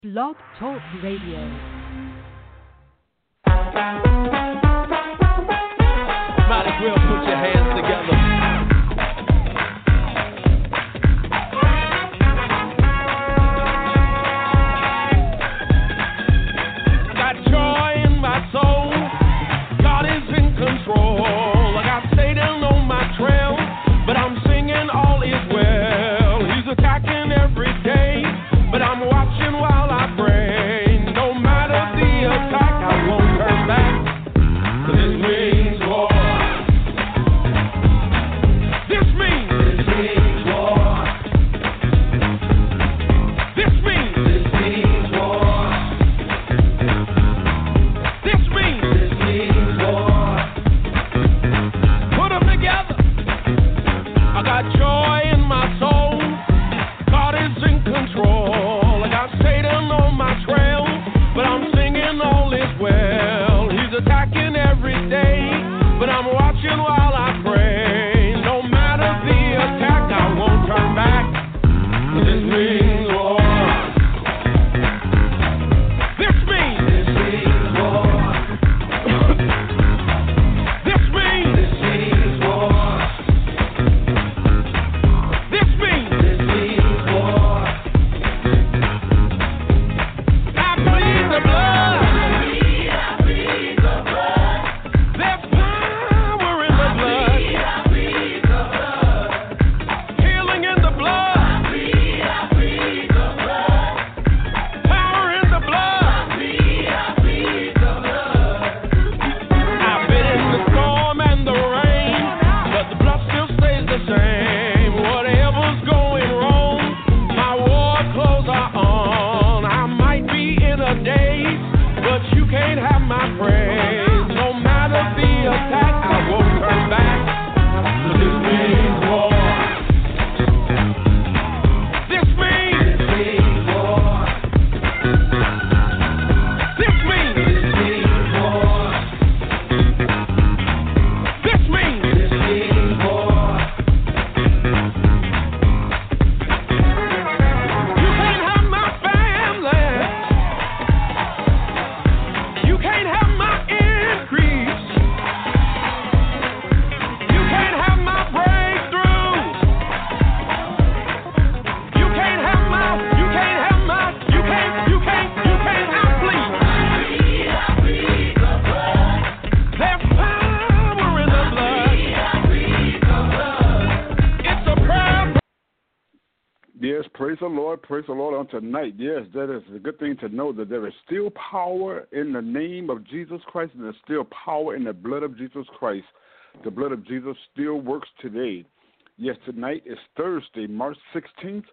Blog Talk Radio. Might as well put your hands together. Got joy in my soul. God is in control. I got Satan on my trail, but I'm singing all is well. He's attacking every day, but I'm watching while I pray. No matter the attack, I won't turn back. 'Cause it means war. This means war. This means war. This means war. Put them together. I got joy in my soul. God is in control. I got Satan on my trail, but I'm singing all is well. He's attacking every day, but I'm watching while I pray. No matter the attack, I won't turn back. 'Cause this means war. This means war. This means war. This means war. I plead the blood. There's power in the blood. Healing in the blood. Power in the blood. I've been in the storm and the rain, but the blood still stays the same. Whatever's going wrong, my war clothes are on. I might be in a daze, but you can't have my praise. No matter the attack, I won't turn back. 'Cause this means war. This means war. This means war. This means war. You can't have my family. You can't have my increase. You can't have my breakthrough. You can't have my, you can't have my, you can't, I plead. There's power in the blood. It's a prayer. Yes, praise the Lord on tonight. Yes, that is a good thing to know that there is still power in the name of Jesus Christ, and there's still power in the blood of Jesus Christ. The blood of Jesus still works today. Yes, tonight is Thursday, March 16th,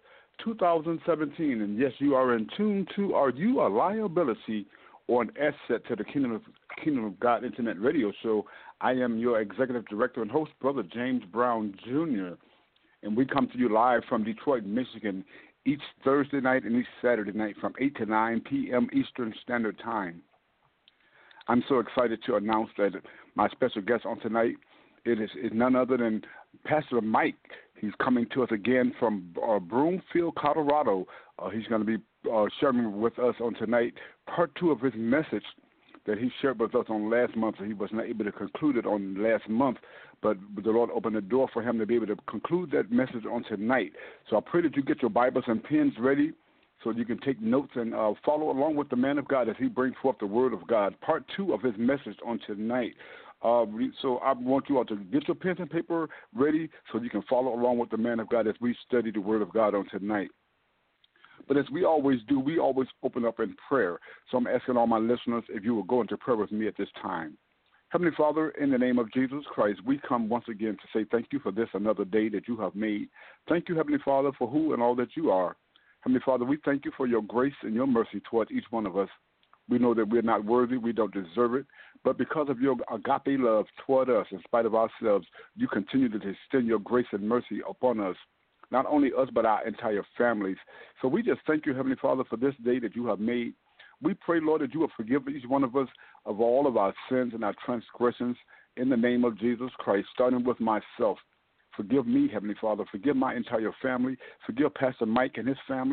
2017, and yes, you are in tune to Are You a Liability or an Asset to the Kingdom of God Internet Radio Show. I am your Executive Director and host, Brother James Brown Jr., and we come to you live from Detroit, Michigan, each Thursday night and each Saturday night from 8 to 9 p.m. Eastern Standard Time. I'm so excited to announce that my special guest on tonight is none other than Pastor Mike. He's coming to us again from Broomfield, Colorado. He's going to be sharing with us on tonight part 2 of his message that he shared with us on last month. He was not able to conclude it on last month, but the Lord opened the door for him to be able to conclude that message on tonight. So I pray that you get your Bibles and pens ready so you can take notes and follow along with the man of God as he brings forth the word of God, part 2 of his message on tonight. So I want you all to get your pens and paper ready so you can follow along with the man of God as we study the word of God on tonight. But as we always do, we always open up in prayer. So I'm asking all my listeners if you will go into prayer with me at this time. Heavenly Father, in the name of Jesus Christ, we come once again to say thank you for this another day that you have made. Thank you, Heavenly Father, for who and all that you are. Heavenly Father, we thank you for your grace and your mercy toward each one of us. We know that we're not worthy, we don't deserve it, but because of your agape love toward us, in spite of ourselves, you continue to extend your grace and mercy upon us. Not only us, but our entire families. So we just thank you, Heavenly Father, for this day that you have made. We pray, Lord, that you will forgive each one of us of all of our sins and our transgressions in the name of Jesus Christ, starting with myself. Forgive me, Heavenly Father. Forgive my entire family. Forgive Pastor Mike and his family.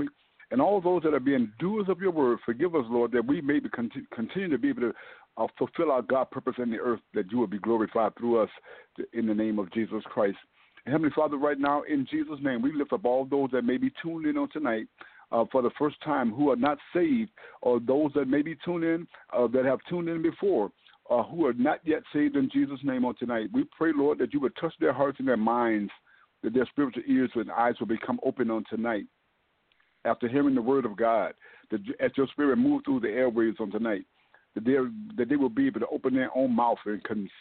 And all those that are being doers of your word, forgive us, Lord, that we may continue to be able to fulfill our God purpose in the earth, that you will be glorified through us in the name of Jesus Christ. And Heavenly Father, right now, in Jesus' name, we lift up all those that may be tuned in on tonight for the first time who are not saved, or those that may be tuned in that have tuned in before, who are not yet saved in Jesus' name on tonight. We pray, Lord, that you would touch their hearts and their minds, that their spiritual ears and eyes will become open on tonight after hearing the word of God, that as your spirit move through the airwaves on tonight, that they will be able to open their own mouth and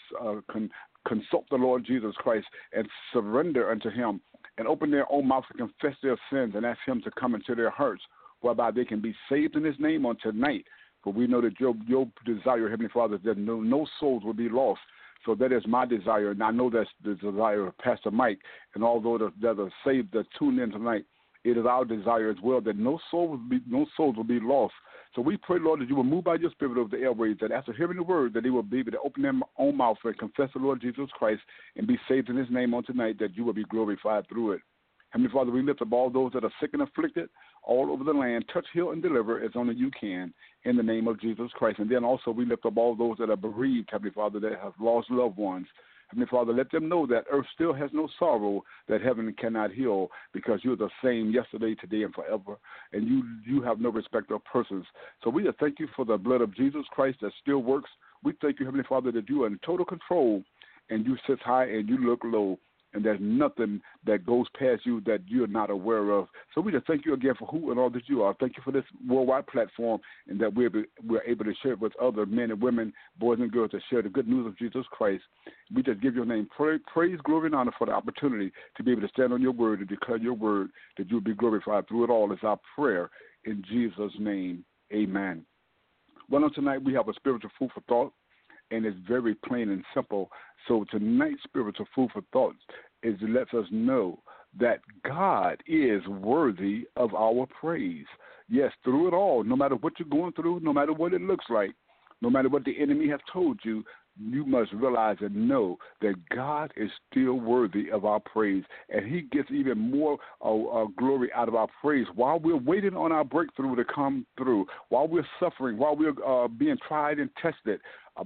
consult the Lord Jesus Christ and surrender unto him, and open their own mouth and confess their sins and ask him to come into their hearts, whereby they can be saved in his name on tonight. For we know that your desire, Heavenly Father, is that no souls will be lost. So that is my desire, and I know that's the desire of Pastor Mike and all those that are saved that tune in tonight. It is our desire as well that no souls will be lost. So we pray, Lord, that you will move by your spirit over the airways, that after hearing the word, that they will be able to open their own mouth and confess the Lord Jesus Christ and be saved in his name on tonight, that you will be glorified through it. Heavenly Father, we lift up all those that are sick and afflicted all over the land. Touch, heal, and deliver as only you can in the name of Jesus Christ. And then also we lift up all those that are bereaved, Heavenly Father, that have lost loved ones. Heavenly Father, let them know that earth still has no sorrow that heaven cannot heal, because you're the same yesterday, today, and forever, and you have no respect of persons. So we just thank you for the blood of Jesus Christ that still works. We thank you, Heavenly Father, that you are in total control, and you sit high and you look low, and there's nothing that goes past you that you're not aware of. So we just thank you again for who and all that you are. Thank you for this worldwide platform, and that we're able to share it with other men and women, boys and girls, to share the good news of Jesus Christ. We just give your name praise, glory, and honor for the opportunity to be able to stand on your word and declare your word, that you will be glorified through it all. Is our prayer in Jesus' name. Amen. Well, on tonight we have a spiritual food for thought, and it's very plain and simple. So tonight's spiritual food for thought lets us know that God is worthy of our praise. Yes, through it all, no matter what you're going through, no matter what it looks like, no matter what the enemy has told you, you must realize and know that God is still worthy of our praise, and he gets even more glory out of our praise while we're waiting on our breakthrough to come through, while we're suffering, while we're being tried and tested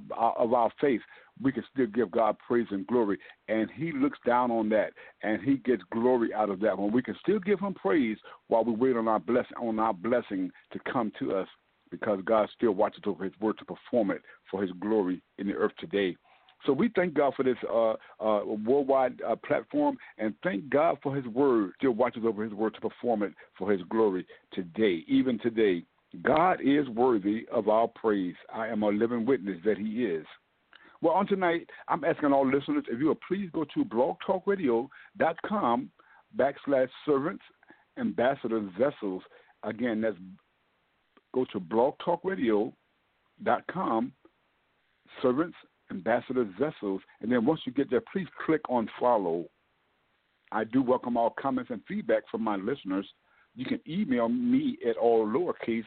of our faith. We can still give God praise and glory, and he looks down on that, and he gets glory out of that. When we can still give him praise while we wait on our blessing to come to us, because God still watches over his word to perform it for his glory in the earth today. So we thank God for this worldwide platform, and thank God for his word. Still watches over his word to perform it for his glory today, even today. God is worthy of our praise. I am a living witness that he is. Well, on tonight, I'm asking all listeners, if you will please go to blogtalkradio.com/servants, ambassadors, vessels. Again, that's go to blogtalkradio.com, servants, ambassadors, vessels, and then once you get there, please click on follow. I do welcome all comments and feedback from my listeners. You can email me at all lowercase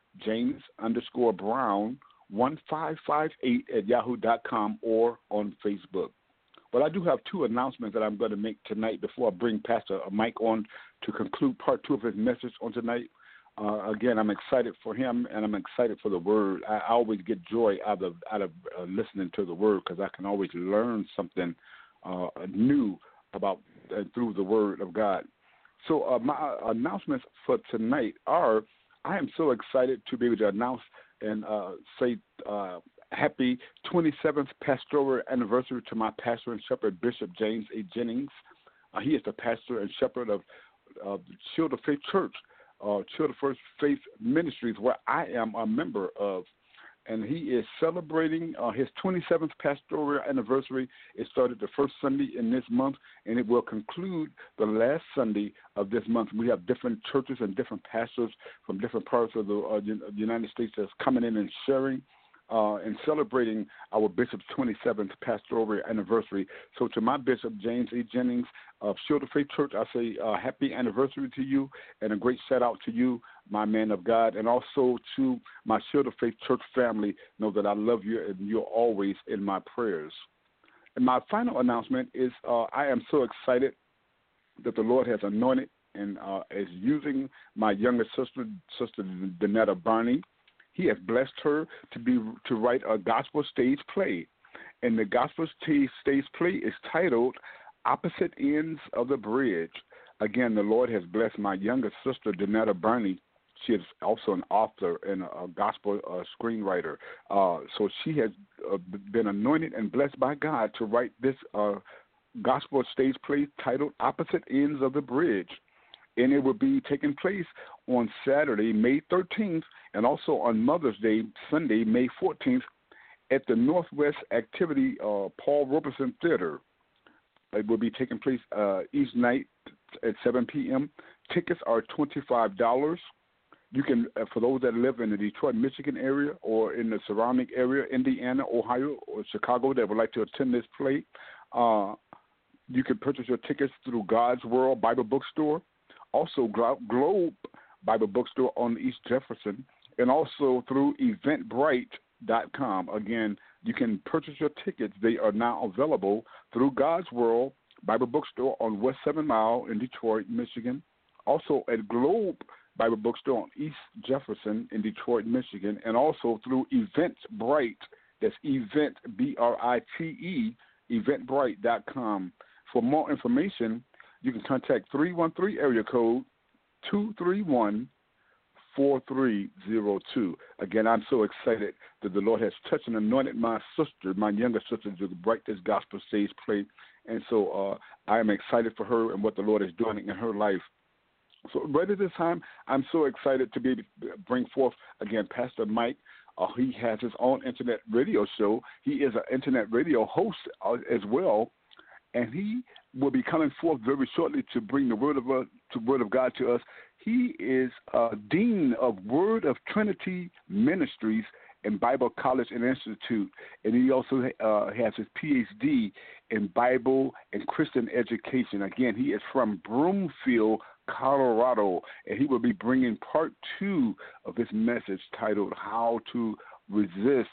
James_Brown1558@yahoo.com or on Facebook. Well, I do have two announcements that I'm going to make tonight before I bring Pastor Mike on to conclude part 2 of his message on tonight. Again, I'm excited for him, and I'm excited for the word. I always get joy out of listening to the word, because I can always learn something new about through the word of God. So my announcements for tonight are, I am so excited to be able to announce and say happy 27th pastoral anniversary to my pastor and shepherd, Bishop James A. Jennings. He is the pastor and shepherd of Shield of Faith Church, Shield of Faith Ministries, where I am a member of. And he is celebrating his 27th pastoral anniversary. It started the first Sunday in this month, and it will conclude the last Sunday of this month. We have different churches and different pastors from different parts of the United States that's coming in and sharing and celebrating our bishop's 27th pastoral anniversary. So to my bishop, James E. Jennings of Shield of Faith Church, I say happy anniversary to you, and a great shout out to you, my man of God, and also to my Shield of Faith Church family. Know that I love you, and you're always in my prayers. And my final announcement is I am so excited that the Lord has anointed and is using my youngest sister, Sister Danetta Barney. He has blessed her to write a gospel stage play, and the gospel stage play is titled "Opposite Ends of the Bridge." Again, the Lord has blessed my youngest sister, Danetta Barney. She is also an author and a gospel screenwriter. So she has been anointed and blessed by God to write this gospel stage play titled "Opposite Ends of the Bridge." And it will be taking place on Saturday, May 13th, and also on Mother's Day, Sunday, May 14th, at the Northwest Activity Paul Robeson Theater. It will be taking place each night at 7 p.m. Tickets are $25. You can, for those that live in the Detroit, Michigan area or in the surrounding area, Indiana, Ohio, or Chicago, that would like to attend this play, you can purchase your tickets through God's World Bible Bookstore, also Globe Bible Bookstore on East Jefferson, and also through Eventbrite.com. Again, you can purchase your tickets. They are now available through God's World Bible Bookstore on West 7 Mile in Detroit, Michigan. Also at Globe Bible Bookstore on East Jefferson in Detroit, Michigan, and also through Eventbrite. That's Event, B-R-I-T-E, Eventbrite.com. For more information, you can contact 313 area code 231-4302. Again, I'm so excited that the Lord has touched and anointed my sister, my younger sister, to write this gospel stage play. And so I am excited for her and what the Lord is doing in her life. So right at this time, I'm so excited to be able to bring forth, again, Pastor Mike. He has his own internet radio show. He is an internet radio host as well, and he will be coming forth very shortly to bring the Word of God to us. He is Dean of Word of Trinity Ministries in Bible College and Institute, and he also has his Ph.D. in Bible and Christian education. Again, he is from Broomfield, Colorado, and he will be bringing part 2 of this message titled "How to Resist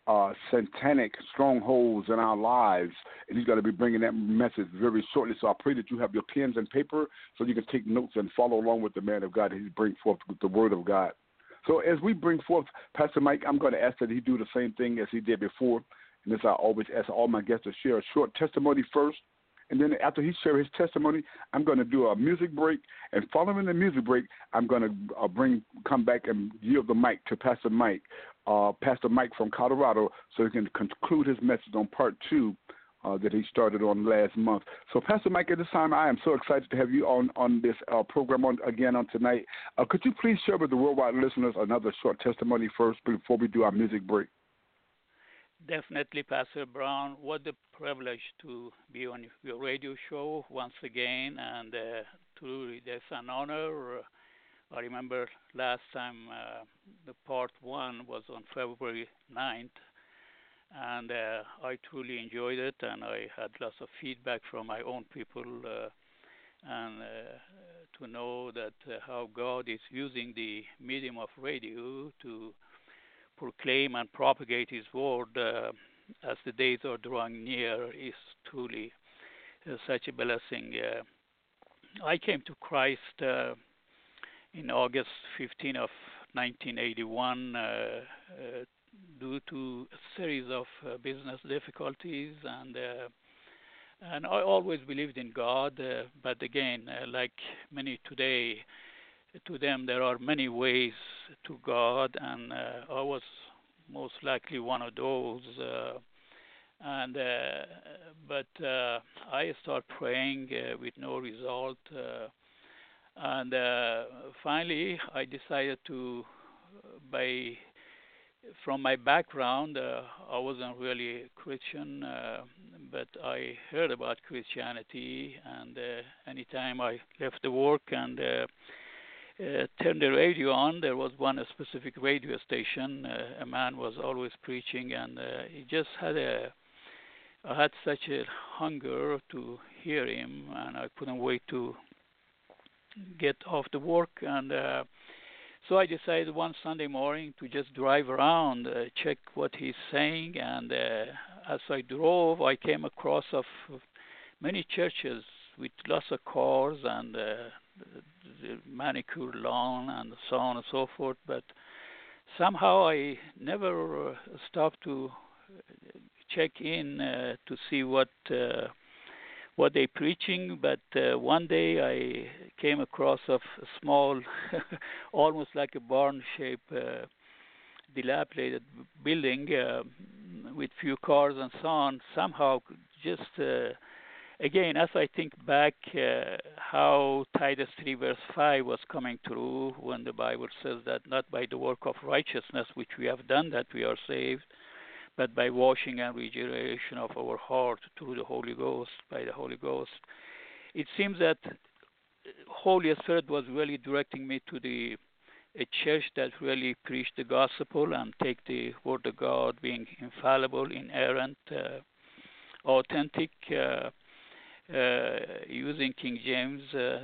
Satanic Strongholds in Our Lives," and he's going to be bringing that message very shortly. So I pray that you have your pens and paper so you can take notes and follow along with the man of God as he brings forth with the Word of God. So as we bring forth Pastor Mike, I'm going to ask that he do the same thing as he did before, and this I always ask all my guests to share a short testimony first. And then after he shares his testimony, I'm going to do a music break. And following the music break, I'm going to come back and yield the mic to Pastor Mike from Colorado, so he can conclude his message on part 2 that he started on last month. So, Pastor Mike, at this time, I am so excited to have you on this program again on tonight. Could you please share with the worldwide listeners another short testimony first before we do our music break? Definitely, Pastor Brown. What a privilege to be on your radio show once again, and truly, that's an honor. I remember last time the part 1 was on February 9th, and I truly enjoyed it, and I had lots of feedback from my own people, and to know that how God is using the medium of radio to proclaim and propagate His word as the days are drawing near is truly such a blessing. I came to Christ in August 15 of 1981 due to a series of business difficulties, and I always believed in God, but again, like many today, to them there are many ways to God, and I was most likely one of those. But I started praying with no result, and finally I decided to, from my background, I wasn't really a Christian, but I heard about Christianity, and anytime I left the work and turned the radio on, there was one specific radio station. A man was always preaching, and he just I had such a hunger to hear him, and I couldn't wait to get off the work. And so I decided one Sunday morning to just drive around, check what he's saying. And as I drove, I came across of many churches with lots of cars and the manicure lawn and so on and so forth. But somehow I never stopped to check in to see what they preaching. But one day I came across of a small, almost like a barn-shaped, dilapidated building with few cars and so on. Somehow, just again, as I think back, how Titus 3 verse 5 was coming through when the Bible says that not by the work of righteousness which we have done that we are saved, but by washing and regeneration of our heart through the Holy Ghost, by the Holy Ghost. It seems that Holy Spirit was really directing me to a church that really preached the gospel and take the Word of God being infallible, inerrant, authentic, using King James.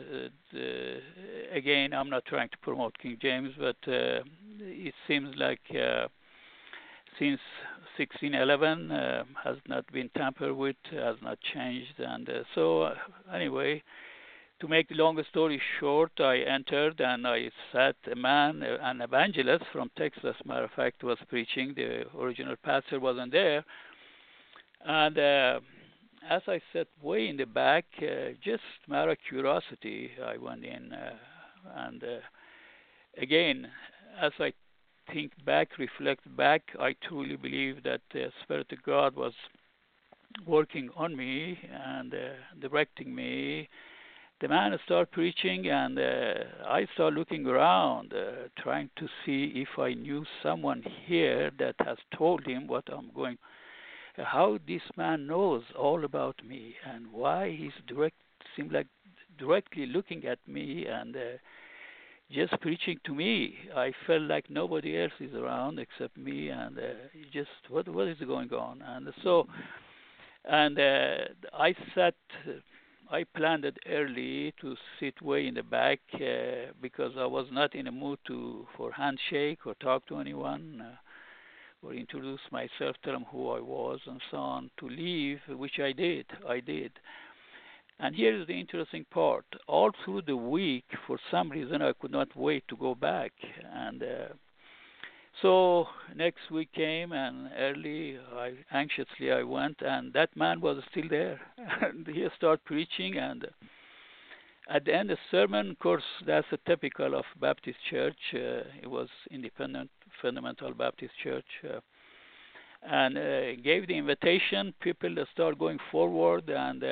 Again, I'm not trying to promote King James, but it seems like since 1611 has not been tampered with, has not changed. And so anyway, to make the long story short, I entered and I sat a man, an evangelist from Texas, matter of fact, was preaching. The original pastor wasn't there. And as I sat way in the back, just matter of curiosity, I went in. And again, as I think back, reflect back, I truly believe that the Spirit of God was working on me and directing me. The man started preaching, and I started looking around, trying to see if I knew someone here that has told him what I'm going, how this man knows all about me, and why he's seemed like directly looking at me and just preaching to me. I felt like nobody else is around except me, and just what is going on? And so, and I planned it early to sit way in the back because I was not in a mood for handshake or talk to anyone or introduce myself, tell them who I was and so on, to leave, which I did. And here is the interesting part. All through the week, for some reason, I could not wait to go back. And so next week came, and early, anxiously I went, and that man was still there. And he started preaching, and at the end of the sermon, of course, that's a typical of Baptist church. It was independent, fundamental Baptist church. And gave the invitation, people start going forward, and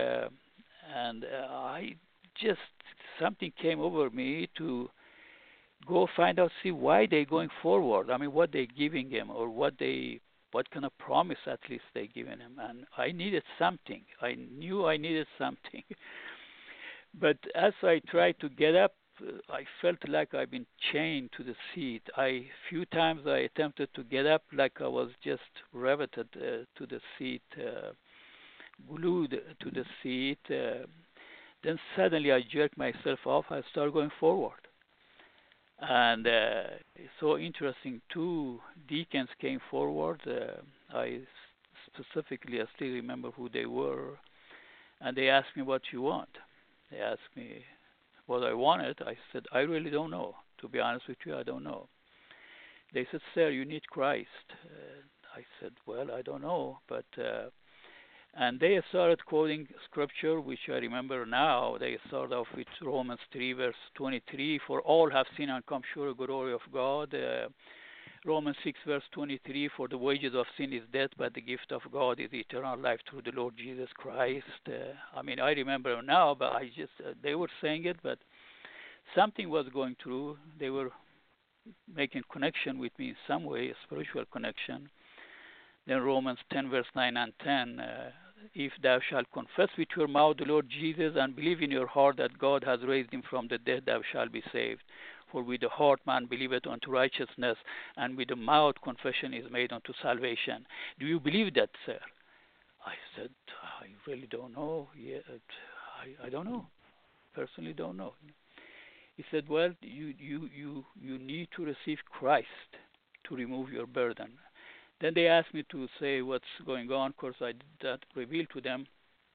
I just, something came over me to go find out, see why they going forward. I mean, what they giving him, or what kind of promise at least they giving him. And I needed something. I knew I needed something. But as I tried to get up, I felt like I've been chained to the seat. Few times I attempted to get up like I was just riveted to the seat, glued to the seat. Then suddenly I jerked myself off. I started going forward. And it's so interesting, 2 deacons came forward. I specifically, I still remember who they were. And they asked me, what you want? They asked me what I wanted. I said, I really don't know. To be honest with you, I don't know. They said, sir, you need Christ. I said, well, I don't know. But and they started quoting scripture, which I remember now. They started off with Romans 3, verse 23, for all have sinned and come short of the glory of God. Romans 6, verse 23, for the wages of sin is death, but the gift of God is eternal life through the Lord Jesus Christ. I mean, I remember now, but I just, they were saying it, but something was going through. They were making connection with me in some way, a spiritual connection. Then Romans 10, verse 9 and 10, if thou shalt confess with your mouth the Lord Jesus and believe in your heart that God has raised him from the dead, thou shalt be saved. For with the heart man believeth unto righteousness, and with the mouth confession is made unto salvation. Do you believe that, sir? I said, I really don't know. Yeah, I don't know. Personally don't know. He said, well, you need to receive Christ to remove your burden. Then they asked me to say what's going on. Of course, I did not reveal to them.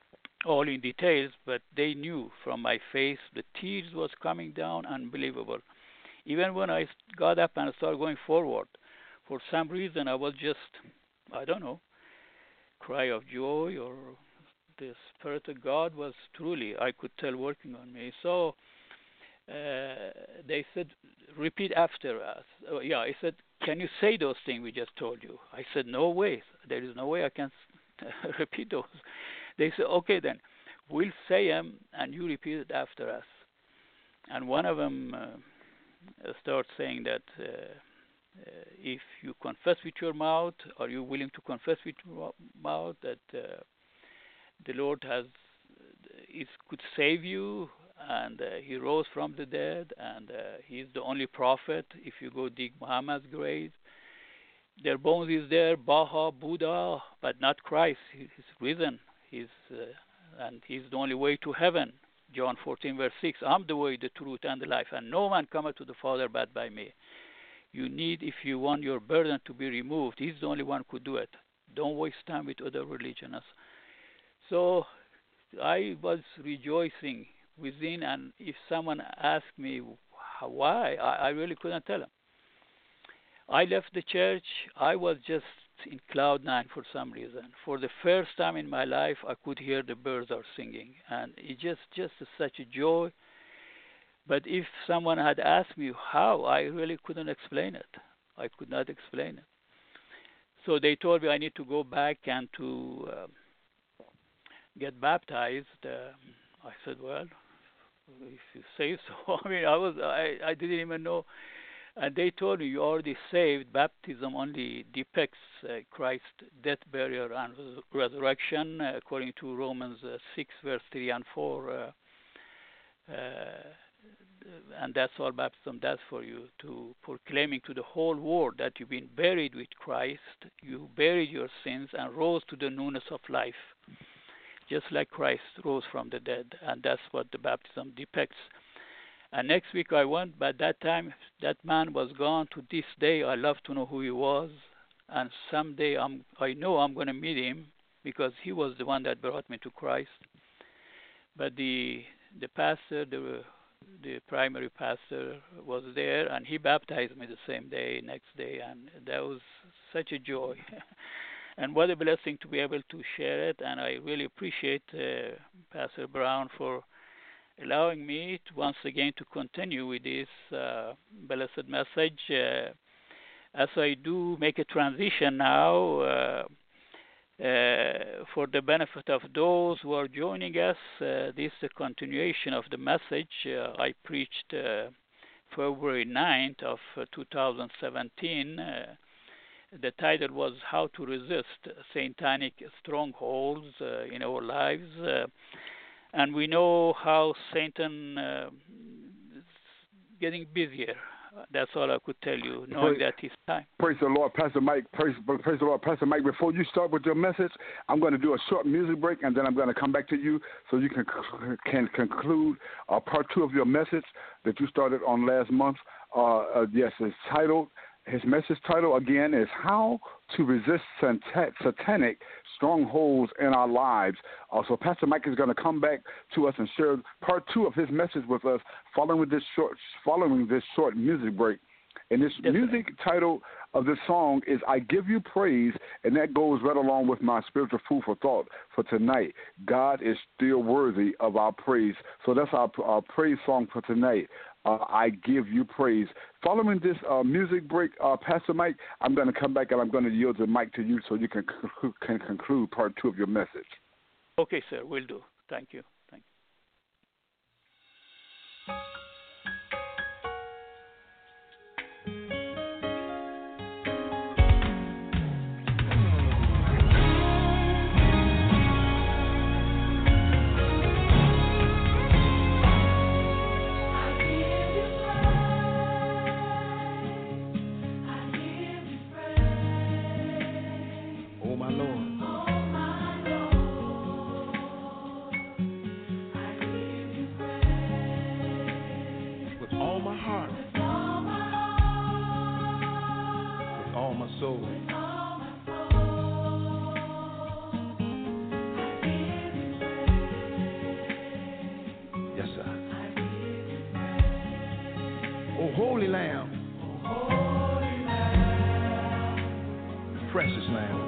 all in details, but they knew from my face the tears was coming down, unbelievable. Even when I got up and started going forward, for some reason I was just, I don't know, cry of joy, or the Spirit of God was truly, I could tell, working on me. So they said, repeat after us. Oh, yeah, I said, can you say those things we just told you? I said, no way. There is no way I can repeat those. They said, okay then, we'll say them and you repeat it after us. And one of them started saying that if you confess with your mouth, are you willing to confess with your mouth that the Lord could save you, and he rose from the dead, and he's the only prophet. If you go dig Muhammad's grave, their bones is there, Baha, Buddha, but not Christ. He's risen. And he's the only way to heaven. John 14, verse 6, I'm the way, the truth, and the life, and no man cometh to the Father but by me. You need, if you want your burden to be removed, he's the only one who could do it. Don't waste time with other religions. So I was rejoicing within, and if someone asked me why, I really couldn't tell them. I left the church. I was just in cloud nine for some reason. For the first time in my life, I could hear the birds are singing, and it just such a joy. But if someone had asked me how, I really couldn't explain it. I could not explain it. So they told me I need to go back and to get baptized. I said, well, if you say so. I mean, I didn't even know. And they told me, you already saved. Baptism only depicts Christ's death, burial, and resurrection, according to Romans 6, verse 3 and 4. And that's all baptism does for you, to proclaiming to the whole world that you've been buried with Christ, you buried your sins and rose to the newness of life, just like Christ rose from the dead. And that's what the baptism depicts. And next week I went, but that time that man was gone. To this day, I love to know who he was. And someday I know I'm going to meet him, because he was the one that brought me to Christ. But the pastor, the primary pastor, was there, and he baptized me the same day, next day, and that was such a joy. And what a blessing to be able to share it. And I really appreciate Pastor Brown for allowing me to once again to continue with this blessed message. As I do make a transition now, for the benefit of those who are joining us, this is a continuation of the message I preached February 9th of 2017. The title was How to Resist Satanic Strongholds in Our Lives. And we know how Satan is getting busier. That's all I could tell you, knowing that his time. Praise the Lord, Pastor Mike. Praise the Lord, Pastor Mike. Before you start with your message, I'm going to do a short music break, and then I'm going to come back to you so you can conclude part 2 of your message that you started on last month. Yes, his message title again is How to Resist Satanic Strongholds in Our Lives. So Pastor Mike is going to come back to us and share part 2 of his message with us following this short music break. And this music title of this song is I Give You Praise, and that goes right along with my spiritual food for thought for tonight. God is still worthy of our praise. So that's our praise song for tonight. I give you praise. Following this music break, Pastor Mike, I'm going to come back and I'm going to yield the mic to you so you can conclude part 2 of your message. Okay, sir, will do. Thank you. precious Lamb.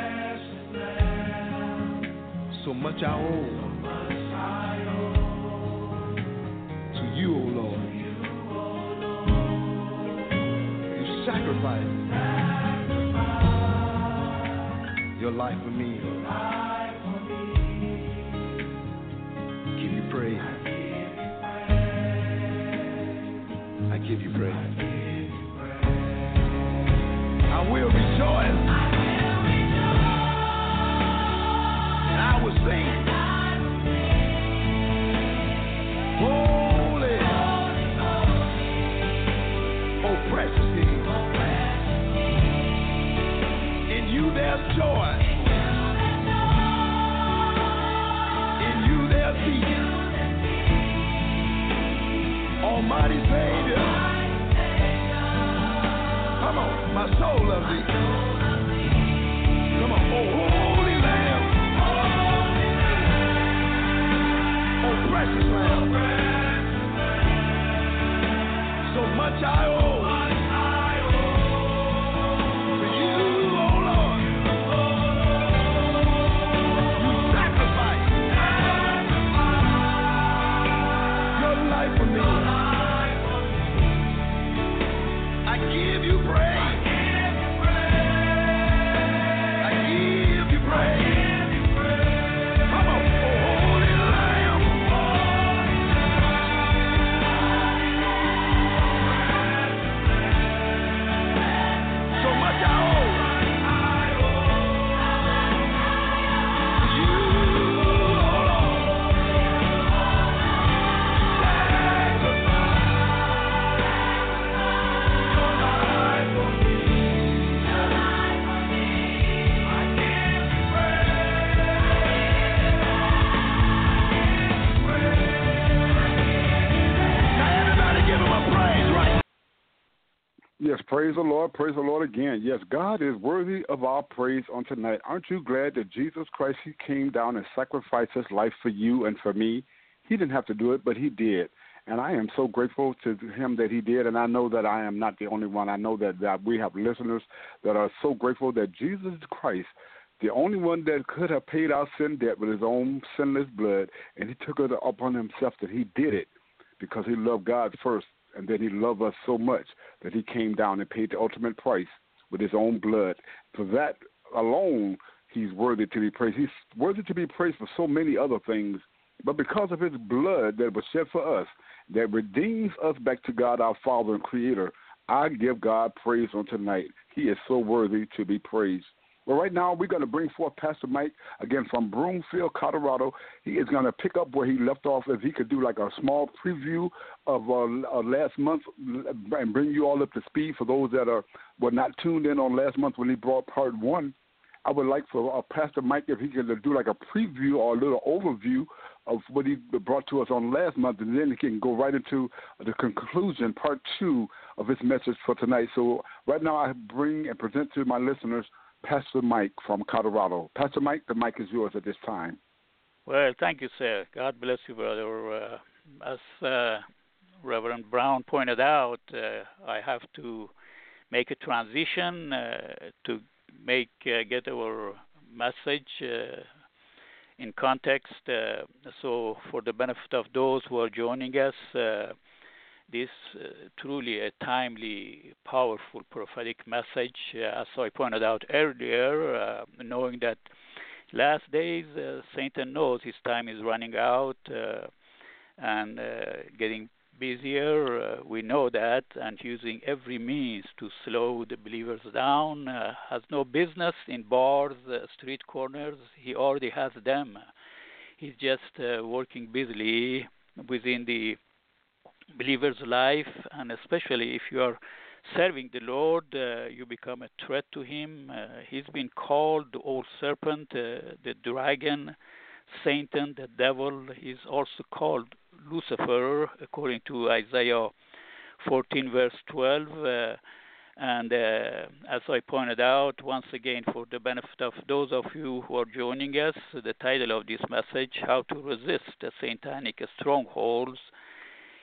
So much I owe to you, O Lord. You sacrificed your life for me. Give you praise. I give you praise. I will rejoice. And I will sing. Holy, oh precious King. In you there's joy. In you there's peace. Almighty Savior. Come on, my soul loves thee. Come on, oh holy Lamb. Oh precious Lamb. So much I owe to you, oh Lord. You sacrificed your life for me. I give you praise. I give you praise. Come on, oh holy Lamb. So much I owe to you, oh Lord. Yes, praise the Lord again. Yes, God is worthy of our praise on tonight. Aren't you glad that Jesus Christ, he came down and sacrificed his life for you and for me? He didn't have to do it, but he did. And I am so grateful to him that he did, and I know that I am not the only one. I know that we have listeners that are so grateful that Jesus Christ, the only one that could have paid our sin debt with his own sinless blood, and he took it upon himself that he did it because he loved God first. And then he loved us so much that he came down and paid the ultimate price with his own blood. For that alone, he's worthy to be praised. He's worthy to be praised for so many other things. But because of his blood that was shed for us, that redeems us back to God, our Father and Creator, I give God praise on tonight. He is so worthy to be praised. Well, right now, we're going to bring forth Pastor Mike, again, from Broomfield, Colorado. He is going to pick up where he left off, if he could do like a small preview of last month and bring you all up to speed for those that were not tuned in on last month when he brought part one. I would like for Pastor Mike, if he could do like a preview or a little overview of what he brought to us on last month, and then he can go right into the conclusion, part two of his message for tonight. So right now I bring and present to my listeners Pastor Mike from Colorado. Pastor Mike, the mic is yours at this time. Well, thank you, sir. God bless you, brother. As Reverend Brown pointed out, I have to make a transition to get our message in context. So for the benefit of those who are joining us, this truly a timely, powerful prophetic message, as I pointed out earlier, knowing that last days, Satan knows his time is running out and getting busier. We know that, and using every means to slow the believers down. Has no business in bars, street corners. He already has them. He's just working busily within the believer's life, and especially if you are serving the Lord, you become a threat to him. He's been called the old serpent, the dragon, Satan, the devil. He's also called Lucifer, according to Isaiah 14, verse 12. And as I pointed out, once again, for the benefit of those of you who are joining us, the title of this message, How to Resist the Satanic Strongholds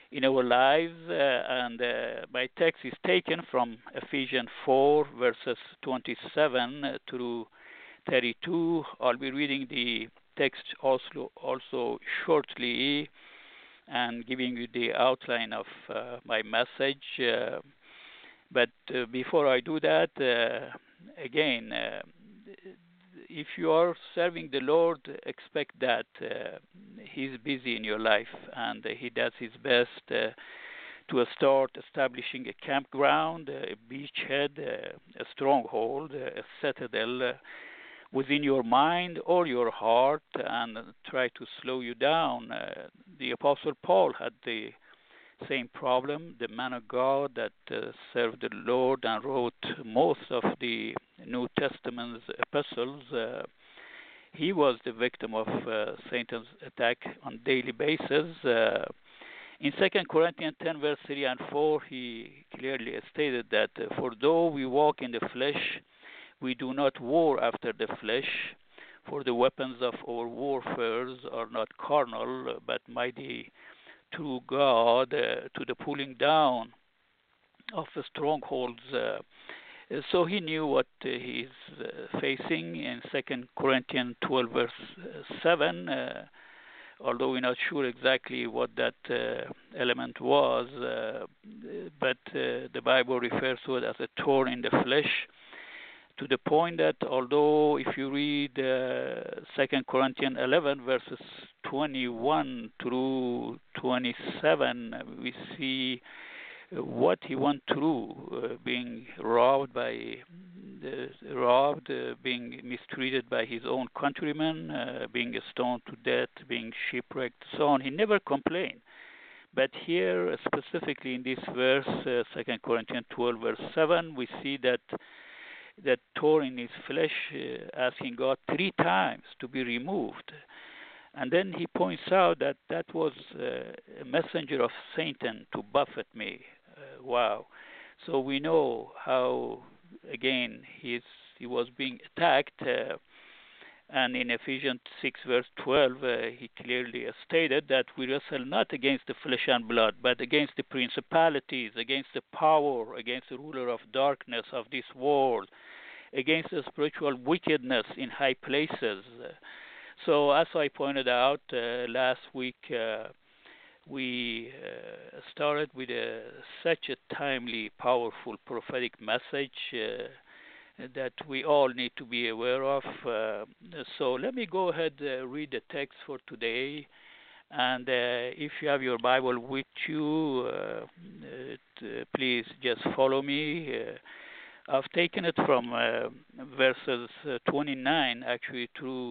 in our lives. And my text is taken from Ephesians 4, verses 27 through 32. I'll be reading the text also shortly and giving you the outline of my message. But before I do that, again, if you are serving the Lord, expect that He's busy in your life and He does His best to start establishing a campground, a beachhead, a stronghold, a citadel within your mind or your heart, and try to slow you down. The Apostle Paul had the same problem. The man of God that served the Lord and wrote most of the New Testament's epistles, he was the victim of Satan's attack on daily basis. In 2 Corinthians 10, verse 3 and 4, he clearly stated that, for though we walk in the flesh, we do not war after the flesh, for the weapons of our warfare are not carnal, but mighty through God to the pulling down of the strongholds. So he knew what he's facing in 2 Corinthians 12, verse 7, although we're not sure exactly what that element was, but the Bible refers to it as a thorn in the flesh, to the point that although if you read 2 Corinthians 11, verses 21 through 27, we see what he went through, being being mistreated by his own countrymen, being stoned to death, being shipwrecked, so on. He never complained. But here, specifically in this verse, 2 Corinthians 12, verse 7, we see that thorn in his flesh, asking God 3 times to be removed. And then he points out that was a messenger of Satan to buffet me. Wow. So we know how, again, he was being attacked. And in Ephesians 6, verse 12, he clearly stated that we wrestle not against the flesh and blood, but against the principalities, against the power, against the ruler of darkness of this world, against the spiritual wickedness in high places. So as I pointed out last week, we started with such a timely, powerful prophetic message that we all need to be aware of. So let me go ahead and read the text for today. And if you have your Bible with you, please just follow me. I've taken it from verses 29 actually through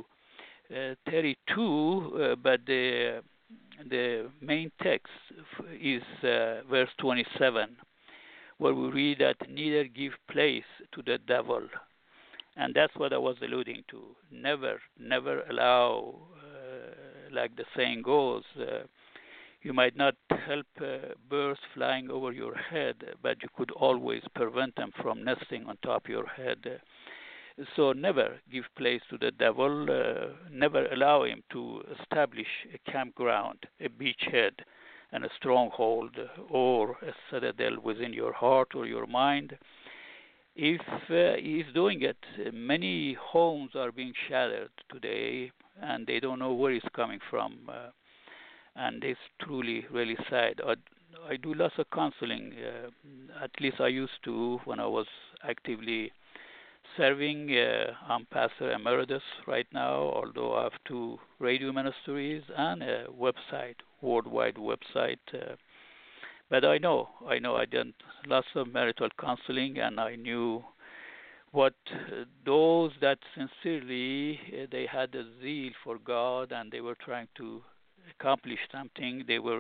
32, but the main text is verse 27, where we read that neither give place to the devil. And that's what I was alluding to. Never allow, like the saying goes, you might not help birds flying over your head, but you could always prevent them from nesting on top of your head. So never give place to the devil. Never allow him to establish a campground, a beachhead, and a stronghold, or a citadel within your heart or your mind. If he's doing it, many homes are being shattered today, and they don't know where it's coming from. And it's truly really sad. I do lots of counseling, at least I used to when I was actively serving. I'm Pastor Emeritus right now, although I have 2 radio ministries and a website, worldwide website. But I know I done lots of marital counseling, and I knew what those that sincerely they had a zeal for God and they were trying to accomplish something, they were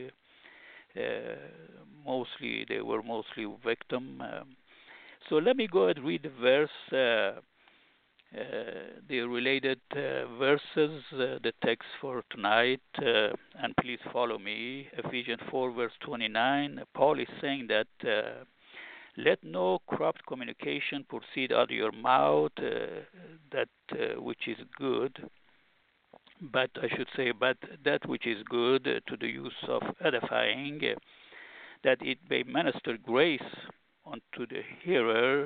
mostly victim. So let me go ahead and read the verse, the related verses, the text for tonight, and please follow me. Ephesians 4, verse 29. Paul is saying that let no corrupt communication proceed out of your mouth, that which is good, but I should say, but that which is good to the use of edifying, that it may minister grace unto the hearers.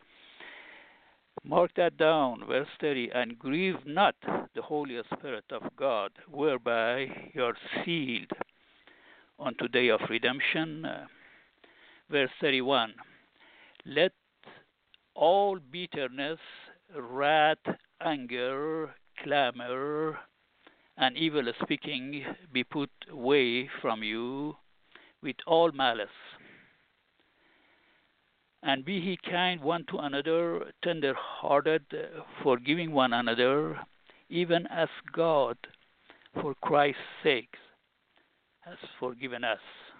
Mark that down, verse 30, and grieve not the Holy Spirit of God, whereby you are sealed unto day of redemption. Verse 31, let all bitterness, wrath, anger, clamor, and evil speaking be put away from you with all malice. And be ye kind one to another, tender-hearted, forgiving one another, even as God, for Christ's sake, has forgiven us.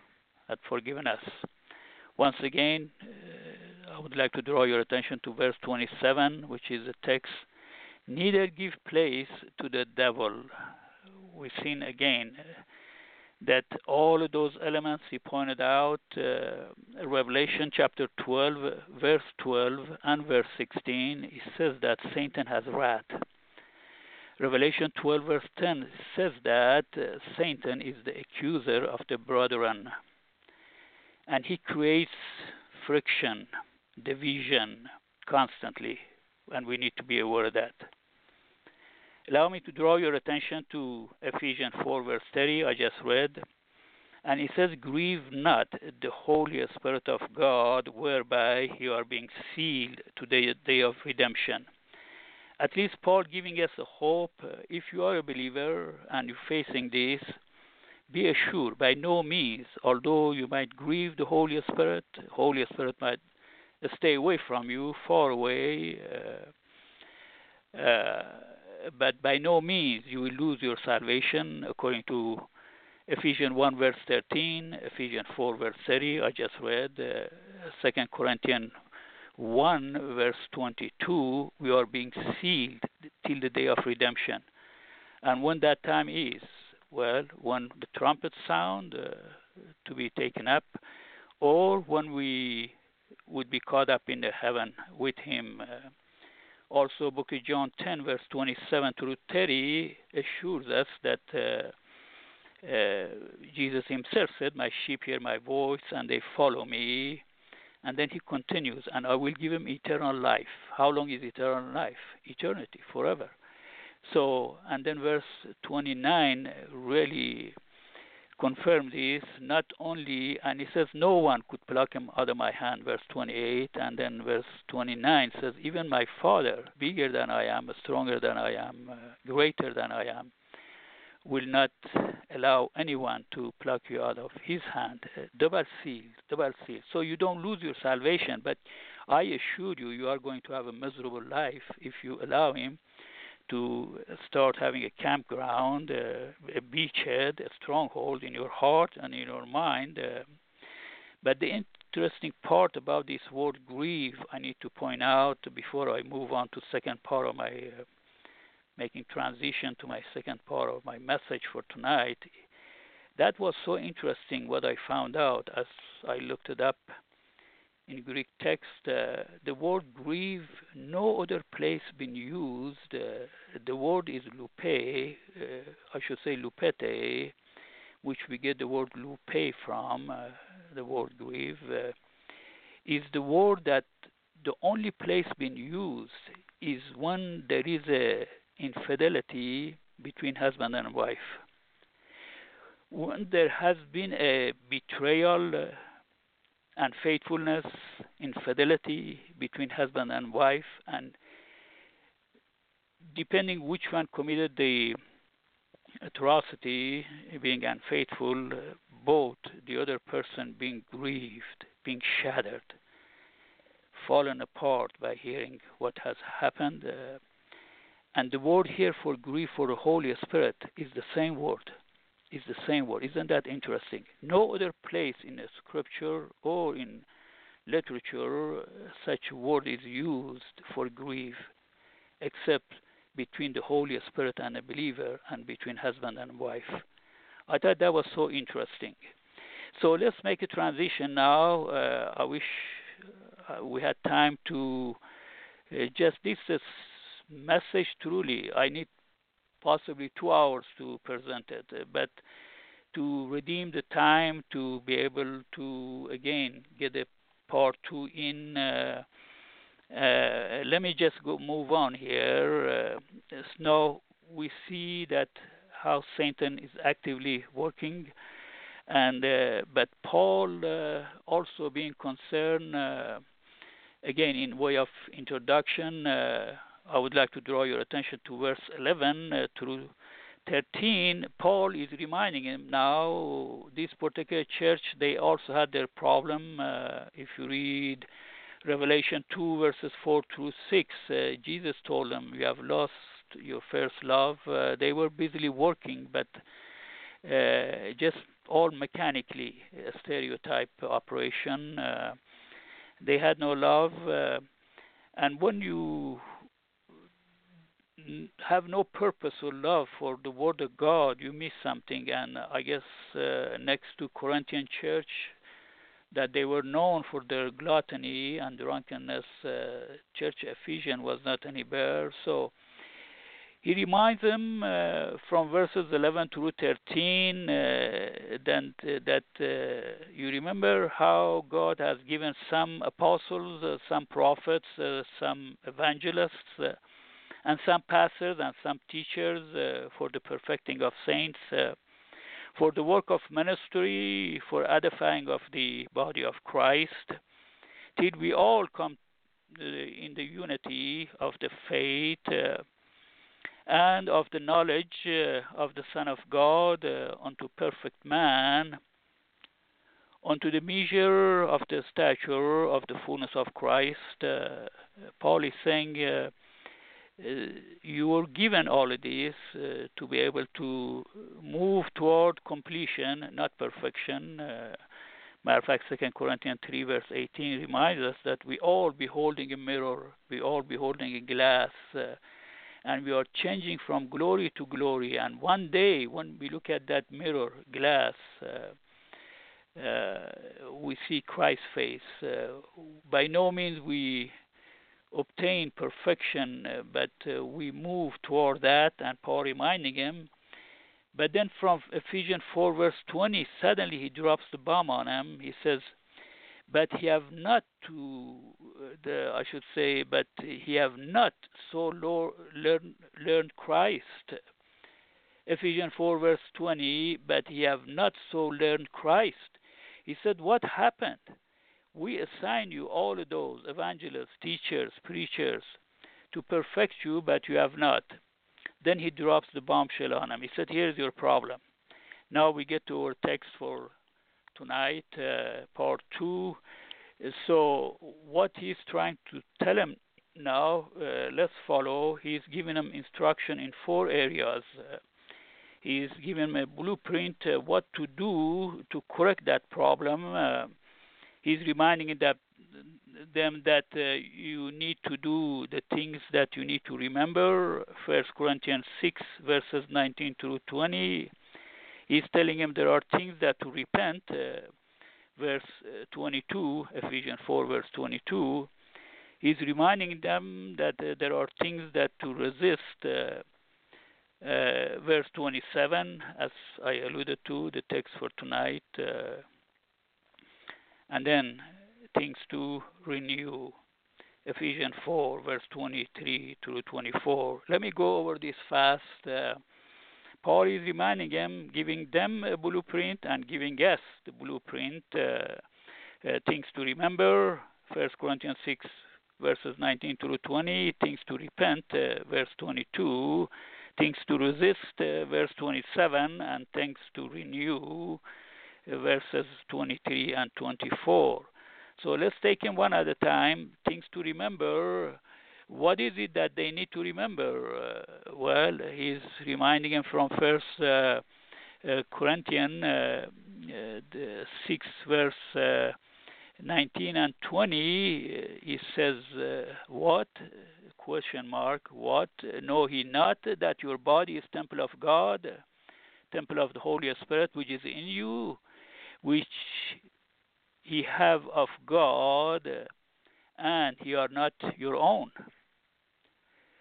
Once again, I would like to draw your attention to verse 27, which is the text, neither give place to the devil. We've seen again that all of those elements he pointed out, Revelation chapter 12, verse 12 and verse 16, it says that Satan has wrath. Revelation 12, verse 10 says that Satan is the accuser of the brethren, and he creates friction, division constantly, and we need to be aware of that. Allow me to draw your attention to Ephesians 4, verse 30, I just read. And it says, grieve not the Holy Spirit of God, whereby you are being sealed to the day of redemption. At least Paul giving us a hope. If you are a believer and you're facing this, be assured, by no means, although you might grieve the Holy Spirit might stay away from you, far away, but by no means you will lose your salvation, according to Ephesians 1, verse 13, Ephesians 4, verse 30, I just read, 2 Corinthians 1, verse 22, we are being sealed till the day of redemption. And when that time is, well, when the trumpets sound to be taken up, or when we would be caught up in the heaven with him. Also, Book of John 10, verse 27 through 30 assures us that Jesus himself said, my sheep hear my voice and they follow me. And then he continues, and I will give him eternal life. How long is eternal life? Eternity, forever. So, and then verse 29 really confirms this, not only, and he says, no one could pluck him out of my hand, verse 28, and then verse 29 says, even my Father, bigger than I am, stronger than I am, greater than I am, will not allow anyone to pluck you out of his hand. Double sealed. So you don't lose your salvation, but I assure you, you are going to have a miserable life if you allow him to start having a campground, a beachhead, a stronghold in your heart and in your mind. But the interesting part about this word grieve, I need to point out before I move on to second part of my making transition to my second part of my message for tonight. That was so interesting what I found out as I looked it up in Greek text. The word grieve, no other place been used. The word is lupe, I should say lupete, which we get the word lupe from, the word grieve, is the word that the only place been used is when there is a infidelity between husband and wife. When there has been a betrayal and faithfulness, infidelity between husband and wife, and depending which one committed the atrocity, being unfaithful, both the other person being grieved, being shattered, fallen apart by hearing what has happened. And the word here for grief for the Holy Spirit is the same word. Isn't that interesting? No other place in the scripture or in literature such word is used for grief except between the Holy Spirit and a believer and between husband and wife. I thought that was so interesting. So let's make a transition now. I wish we had time to just this message truly. I need possibly 2 hours to present it, but to redeem the time to be able to again get a part 2 in. Let me just move on here. Now we see that how Satan is actively working, and but Paul also being concerned. Again, in way of introduction, I would like to draw your attention to verse 11 through 13. Paul is reminding him now, this particular church, they also had their problem. If you read Revelation 2, verses 4 through 6, Jesus told them, you have lost your first love. They were busily working, but just all mechanically, a stereotype operation. They had no love, and when you have no purpose or love for the Word of God, you miss something. And I guess next to Corinthian church, that they were known for their gluttony and drunkenness, church Ephesians was not any better. So he reminds them from verses 11 through 13 that you remember how God has given some apostles, some prophets, some evangelists, and some pastors and some teachers for the perfecting of saints, for the work of ministry, for edifying of the body of Christ, till we all come in the unity of the faith and of the knowledge of the Son of God, unto perfect man, unto the measure of the stature of the fullness of Christ. Paul is saying, you were given all of this to be able to move toward completion, not perfection. Matter of fact, 2 Corinthians 3, verse 18 reminds us that we all beholding a mirror, we all beholding a glass, and we are changing from glory to glory. And one day, when we look at that mirror, glass, we see Christ's face. By no means we obtain perfection, but we move toward that, and Paul reminding him. But then from Ephesians 4, verse 20, suddenly he drops the bomb on him. He says, but he have not but he have not so learned Christ. Ephesians 4, verse 20, but he have not so learned Christ. He said, what happened? We assign you all of those evangelists, teachers, preachers to perfect you, but you have not. Then he drops the bombshell on him. He said, here's your problem. Now we get to our text for tonight, part 2. So what he's trying to tell him now, let's follow. He's giving him instruction in 4 areas. He's giving him a blueprint what to do to correct that problem. He's reminding them that you need to do the things that you need to remember. 1 Corinthians 6, verses 19 through 20. He's telling him there are things that to repent. Verse 22, Ephesians 4, verse 22. He's reminding them that there are things that to resist. Verse 27, as I alluded to, the text for tonight. And then things to renew. Ephesians 4, verse 23 through 24. Let me go over this fast. Paul is reminding them, giving them a blueprint and giving us the blueprint. Things to remember, 1 Corinthians 6, verses 19 through 20. Things to repent, verse 22. Things to resist, verse 27. And things to renew, verses 23 and 24. So let's take them one at a time. Things to remember. What is it that they need to remember? Well, he's reminding them from 1 Corinthians 6, verse 19 and 20. He says, what? Question mark. What? Know ye not that your body is temple of God, temple of the Holy Spirit, which is in you, which ye have of God, and ye are not your own.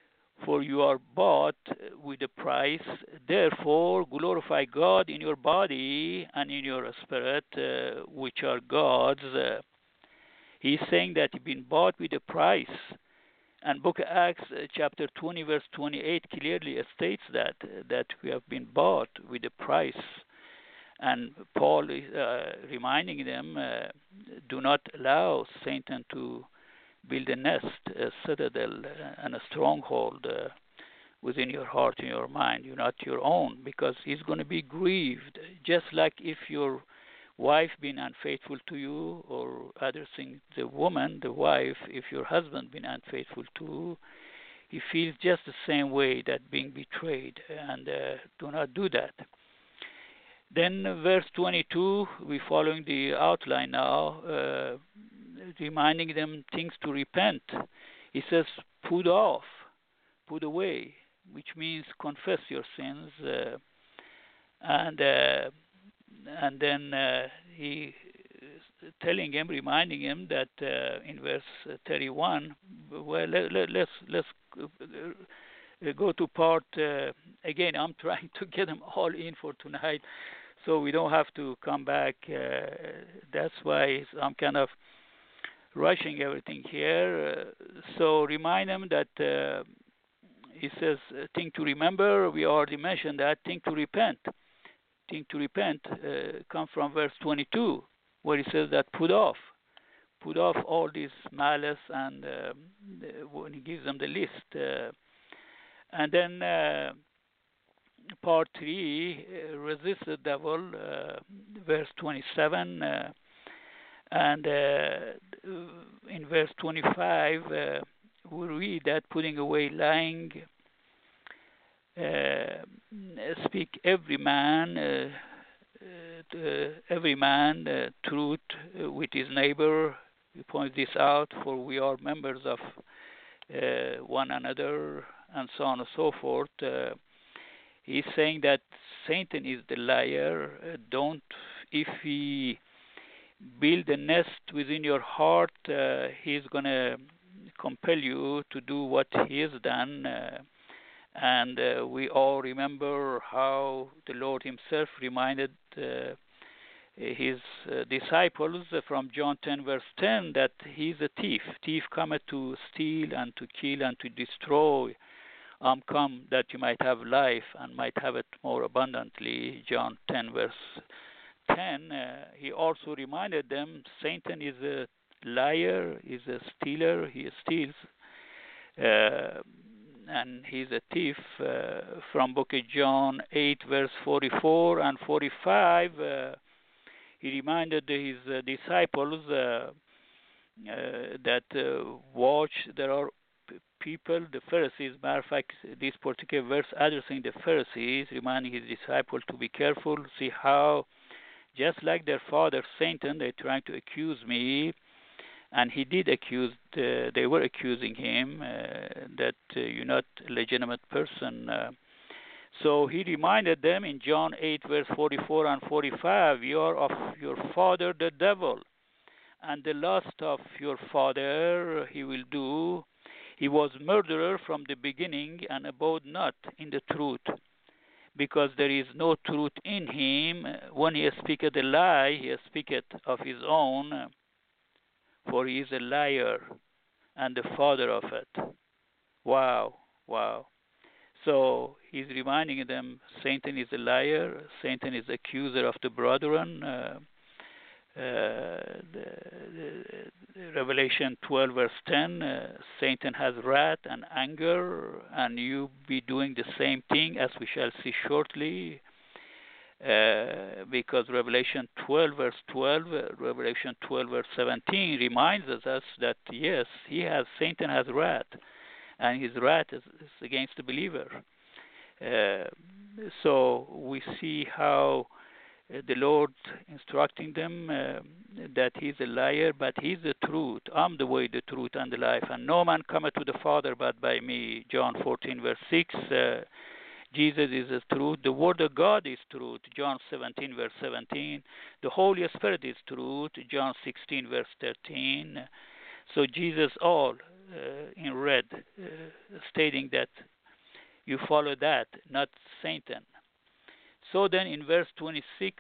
For you are bought with a price. Therefore, glorify God in your body and in your spirit, which are God's. He's saying that you've been bought with a price. And Book of Acts, chapter 20, verse 28, clearly states that we have been bought with a price. And Paul is reminding them, do not allow Satan to build a nest, a citadel, and a stronghold within your heart and your mind. You're not your own, because he's going to be grieved. Just like if your wife been unfaithful to you, or other things, the woman, the wife, if your husband been unfaithful to you, he feels just the same way, that being betrayed, and do not do that. Then verse 22, we're following the outline now, reminding them things to repent. He says, put off, put away, which means confess your sins, and then he telling him, reminding him that in verse 31. Well, let's go to part again. I'm trying to get them all in for tonight, so we don't have to come back. That's why I'm kind of rushing everything here. So remind them that he says, thing to remember. We already mentioned that. Thing to repent. Thing to repent come from verse 22, where he says that put off all this malice, and when he gives them the list. And then part 3, resist the devil, verse 27, and in verse 25 we read that putting away lying, speak every man truth with his neighbor. He points this out, for we are members of one another, and so on and so forth. He's saying that Satan is the liar. If he build a nest within your heart, he's going to compel you to do what he has done. And we all remember how the Lord himself reminded his disciples from John 10, verse 10, that he's a thief. Thief cometh to steal and to kill and to destroy. I'm come that you might have life and might have it more abundantly. John 10, verse 10. He also reminded them Satan is a liar, is a stealer, he steals. And he's a thief. From book of John 8, verse 44 and 45, he reminded his disciples that watch, there are people, the Pharisees. Matter of fact, this particular verse addressing the Pharisees, reminding his disciples to be careful, see how, just like their father Satan, they're trying to accuse me. And he did accuse, they were accusing him that you're not a legitimate person. So he reminded them in John 8, verse 44 and 45, you are of your father the devil, and the lust of your father he will do. He was murderer from the beginning, and abode not in the truth, because there is no truth in him. When he speaketh a lie, he speaketh of his own, for he is a liar and the father of it. Wow. So he's reminding them Satan is a liar, Satan is accuser of the brethren. Revelation 12, verse 10, Satan has wrath and anger, and you be doing the same thing, as we shall see shortly. Because Revelation 12, verse 12, Revelation 12, verse 17 reminds us that yes, Satan has wrath, and his wrath is against the believer. So we see how the Lord instructing them that he's a liar, but he's the truth. I'm the way, the truth, and the life, and no man cometh to the Father but by me. John 14, verse 6. Jesus is the truth. The Word of God is truth. John 17, verse 17. The Holy Spirit is truth. John 16, verse 13. So Jesus all in red, stating that you follow that, not Satan. So then in verse 26,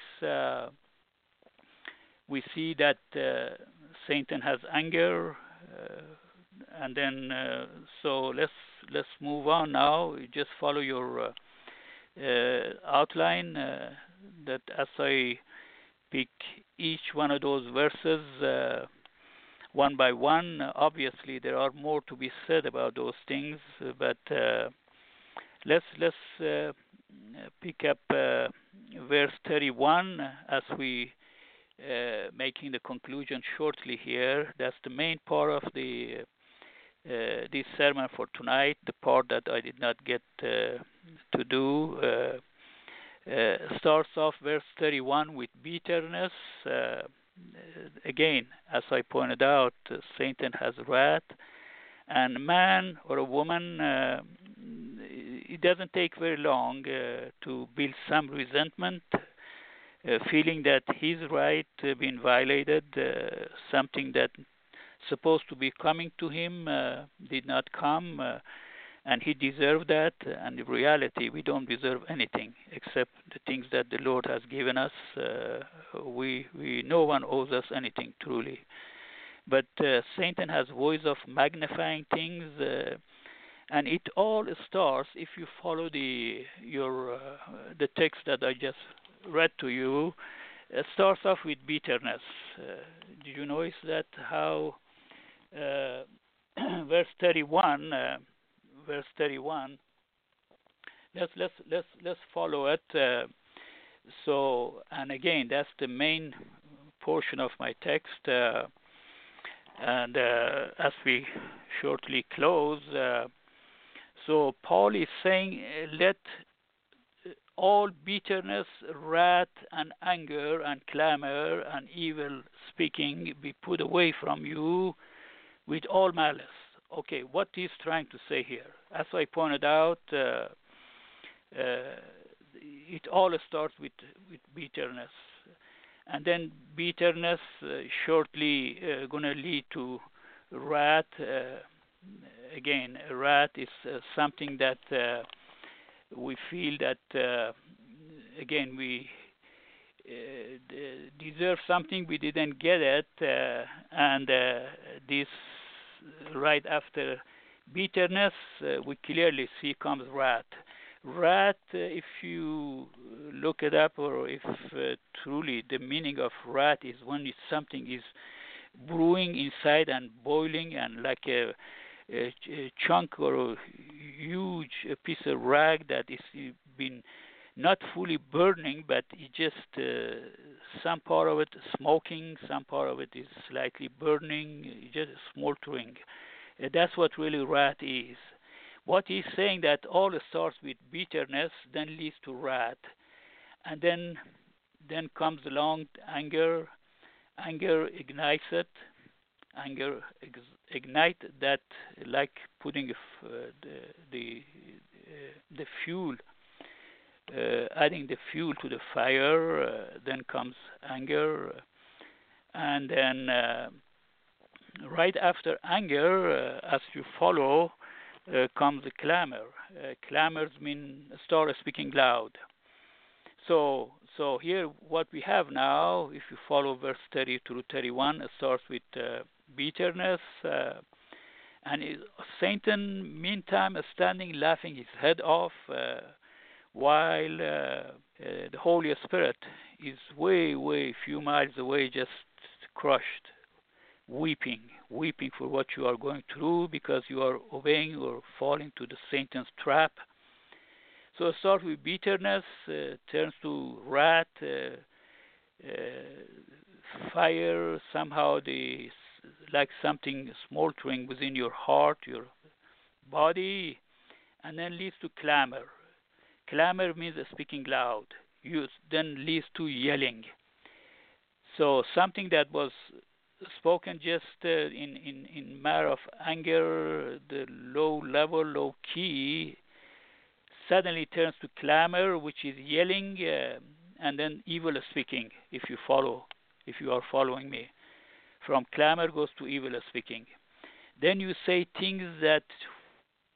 we see that Satan has anger, and then so let's move on now. You just follow your outline that as I pick each one of those verses one by one. Obviously, there are more to be said about those things, but let's pick up verse 31 as we making the conclusion shortly here. That's the main part of the this sermon for tonight. The part that I did not get to do starts off verse 31 with bitterness. Again, as I pointed out, Satan has wrath, and a man or a woman, it doesn't take very long to build some resentment, feeling that his right being violated, something that supposed to be coming to him did not come, and he deserved that. And in reality, we don't deserve anything except the things that the Lord has given us. No one owes us anything truly. But Satan has ways of magnifying things, and it all starts, if you follow the text that I just read to you, it starts off with bitterness. Did you notice that how verse 31? Verse 31. Let's follow it. So, and again, that's the main portion of my text. And as we shortly close, so Paul is saying, let all bitterness, wrath, and anger, and clamor, and evil speaking be put away from you with all malice. Okay, what he's trying to say here? As I pointed out, it all starts with bitterness. And then bitterness shortly going to lead to wrath. Again, wrath is something that we feel that, again, we deserve something, we didn't get it, and this right after bitterness, we clearly see comes wrath. Wrath, if you look it up, or if truly the meaning of wrath is when something is brewing inside and boiling, and like a chunk or a huge piece of rag that is been not fully burning, but it just some part of it smoking, some part of it is slightly burning, just smoldering. That's what really wrath is. What he's saying that all starts with bitterness, then leads to wrath, and then comes along anger. Anger ignites it. Anger ignite that, like putting the fuel, adding the fuel to the fire. Then comes anger, and then right after anger, as you follow, comes a clamor. Clamors mean start speaking loud. So here what we have now, if you follow verse 30 through 31, it starts with bitterness, and Satan meantime is standing laughing his head off, while the Holy Spirit is way few miles away, just crushed, weeping for what you are going through, because you are obeying or falling to the Satan's trap. So it starts with bitterness, turns to wrath, fire, somehow like something smoldering within your heart, your body, and then leads to clamor. Clamor means speaking loud. Then leads to yelling. So something that was spoken just in matter of anger, the low level, low key, suddenly turns to clamor, which is yelling, and then evil speaking, if you are following me. From clamor goes to evil speaking. Then you say things that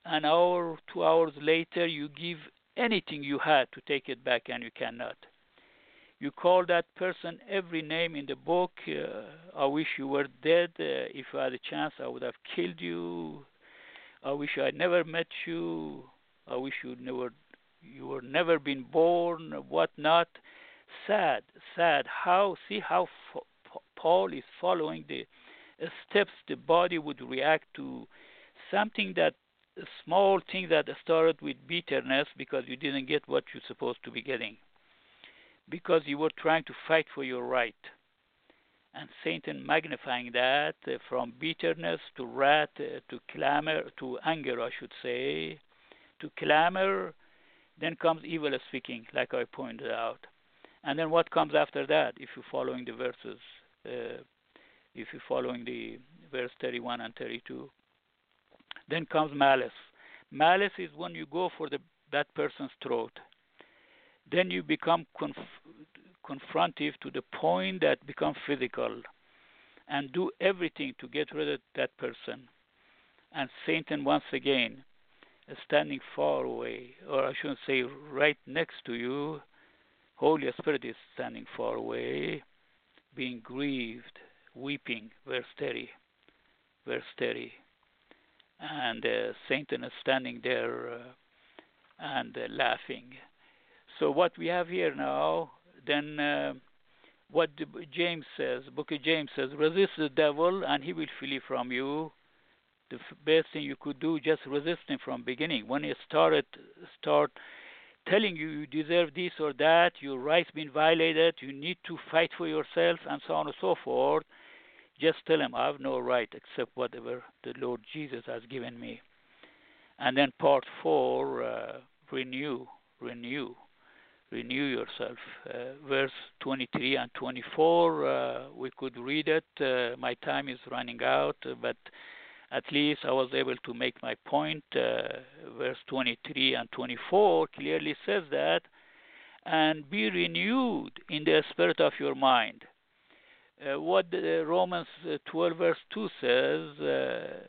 an hour, 2 hours later, you give anything you had to take it back, and you cannot. You call that person every name in the book. I wish you were dead. If I had a chance, I would have killed you. I wish I had never met you. I wish you were never been born. Whatnot. Sad. See how Paul is following the steps the body would react to something that a small thing that started with bitterness because you didn't get what you're supposed to be getting, because you were trying to fight for your right. And Satan magnifying that from bitterness to wrath to clamor, to anger, I should say, to clamor. Then comes evil speaking, like I pointed out. And then what comes after that, if you're following the verses, if you're following the verse 31 and 32? Then comes malice. Malice is when you go for that person's throat. Then you become confrontive to the point that becomes physical and do everything to get rid of that person. And Satan, once again, is standing far away, or I shouldn't say right next to you. Holy Spirit is standing far away, being grieved, weeping, verse 30. And Satan is standing there and laughing. So what we have here now, then what James says, book of James says, resist the devil and he will flee from you. The best thing you could do, just resist him from beginning. When he start telling you deserve this or that, your rights been violated, you need to fight for yourself, and so on and so forth, just tell him, I have no right except whatever the Lord Jesus has given me. And then part 4, renew yourself. Verse 23 and 24, we could read it. My time is running out, but at least I was able to make my point. Verse 23 and 24 clearly says that, and be renewed in the spirit of your mind. What Romans 12 verse 2 says,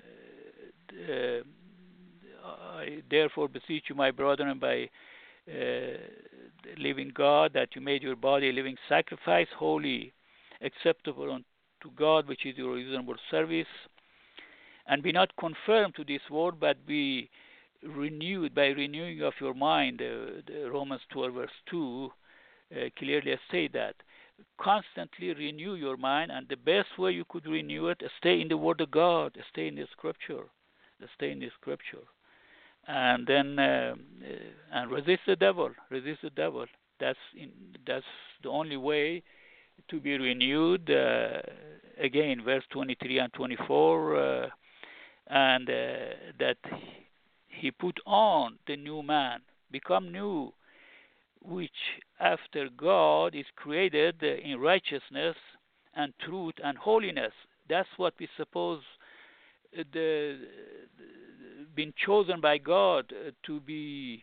I therefore beseech you, my brethren, by living God, that you made your body a living sacrifice, holy, acceptable unto God, which is your reasonable service. And be not conformed to this world, but be renewed by renewing of your mind. Romans 12 verse 2 clearly state that. Constantly renew your mind, and the best way you could renew it, stay in the Word of God, stay in the Scripture, and then and resist the devil. That's the only way to be renewed. Again, verse 23 and 24, and that he put on the new man, become new, which after God is created in righteousness and truth and holiness. That's what we suppose been chosen by God to be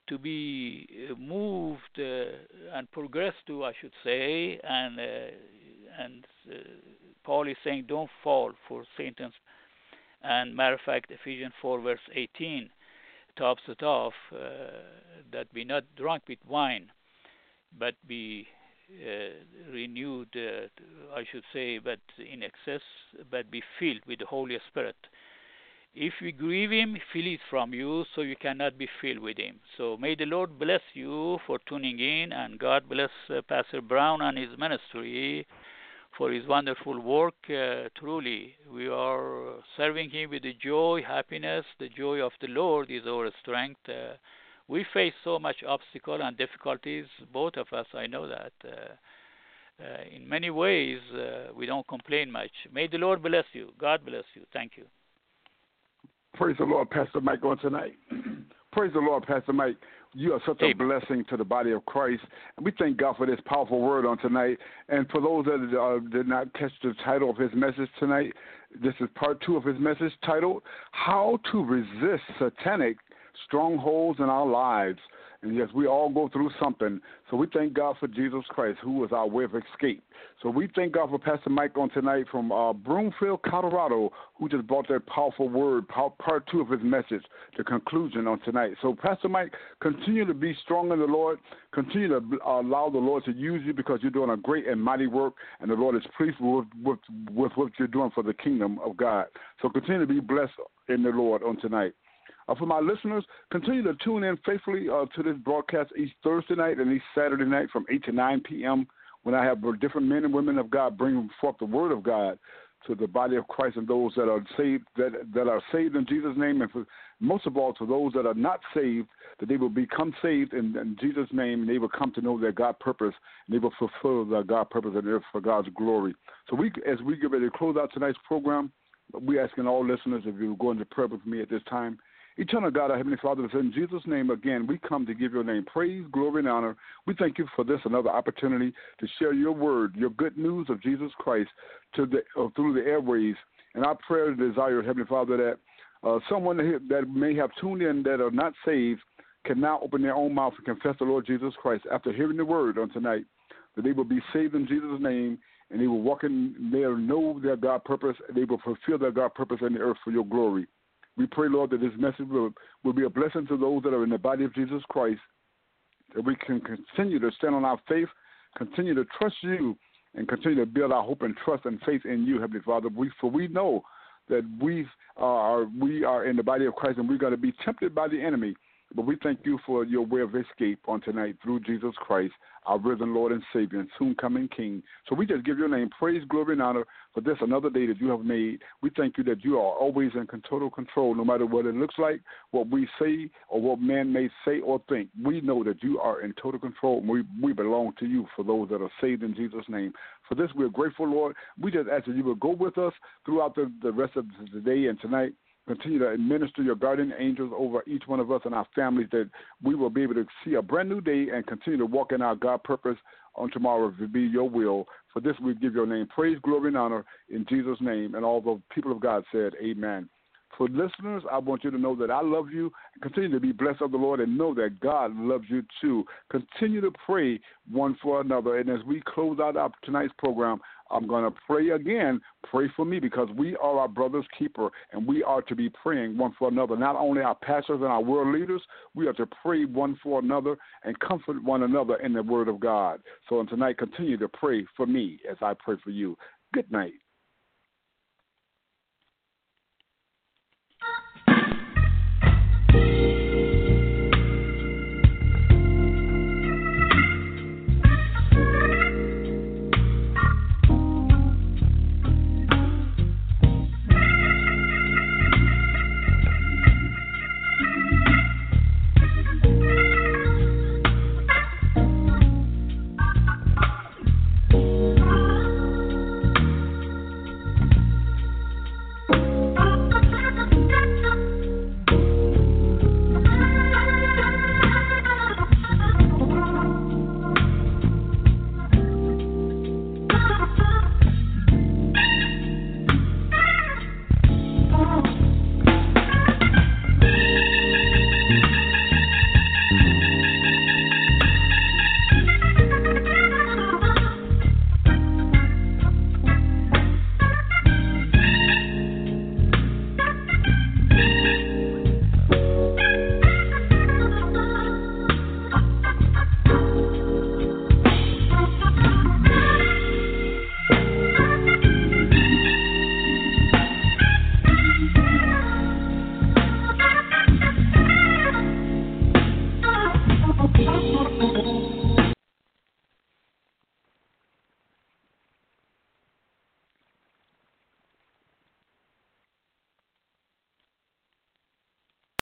moved and progress to, I should say, and Paul is saying don't fall for Satan's. And matter of fact, Ephesians 4 verse 18 tops it off, that be not drunk with wine, but be renewed, I should say, but in excess, but be filled with the Holy Spirit. If you grieve him, he flees from you, so you cannot be filled with him. So may the Lord bless you for tuning in, and God bless Pastor Brown and his ministry for his wonderful work. Truly, we are serving him with the joy, happiness. The joy of the Lord is our strength. We face so much obstacle and difficulties, both of us, I know that. In many ways, we don't complain much. May the Lord bless you. God bless you. Thank you. Praise the Lord, Pastor Mike, on tonight. Praise the Lord, Pastor Mike. You are such a blessing to the body of Christ. And we thank God for this powerful word on tonight. And for those that did not catch the title of his message tonight, this is part 2 of his message titled, How to Resist Satanic strongholds in our lives. And yes, we all go through something. So we thank God for Jesus Christ, who is our way of escape. So we thank God for Pastor Mike on tonight from Broomfield, Colorado, who just brought that powerful word, part 2 of his message, the conclusion on tonight. So Pastor Mike, continue to be strong in the Lord. Continue to allow the Lord to use you, because you're doing a great and mighty work, and the Lord is pleased with what you're doing for the kingdom of God. So continue to be blessed in the Lord on tonight. For my listeners, continue to tune in faithfully to this broadcast each Thursday night and each Saturday night from 8 to 9 p.m. when I have different men and women of God bringing forth the word of God to the body of Christ and those that are saved, that are saved in Jesus' name, and most of all to those that are not saved, that they will become saved in Jesus' name, and they will come to know their God purpose, and they will fulfill their God purpose on earth for God's glory. So as we get ready to close out tonight's program, we're asking all listeners if you will go into prayer with me at this time. Eternal God, our Heavenly Father, in Jesus' name, again, we come to give your name praise, glory, and honor. We thank you for this, another opportunity to share your word, your good news of Jesus Christ through the airways. And our prayer and desire, Heavenly Father, that someone that may have tuned in that are not saved can now open their own mouth and confess the Lord Jesus Christ after hearing the word on tonight, that they will be saved in Jesus' name, and they will walk in there, know their God purpose, and they will fulfill their God purpose in the earth for your glory. We pray, Lord, that this message will be a blessing to those that are in the body of Jesus Christ, that we can continue to stand on our faith, continue to trust you, and continue to build our hope and trust and faith in you, Heavenly Father. For we know that we are in the body of Christ, and we're going to be tempted by the enemy. But we thank you for your way of escape on tonight through Jesus Christ, our risen Lord and Savior and soon coming King. So we just give your name praise, glory, and honor for this another day that you have made. We thank you that you are always in total control, no matter what it looks like, what we say, or what man may say or think. We know that you are in total control, and we belong to you for those that are saved in Jesus' name. For this, we're grateful, Lord. We just ask that you will go with us throughout the rest of the day and tonight. Continue to administer your guardian angels over each one of us and our families, that we will be able to see a brand new day and continue to walk in our God purpose on tomorrow if it be your will. For this, we give your name praise, glory, and honor in Jesus' name. And all the people of God said, amen. For listeners, I want you to know that I love you. Continue to be blessed of the Lord and know that God loves you too. Continue to pray one for another. And as we close out our tonight's program, I'm going to pray again. Pray for me, because we are our brother's keeper, and we are to be praying one for another. Not only our pastors and our world leaders, we are to pray one for another and comfort one another in the word of God. So tonight, continue to pray for me as I pray for you. Good night.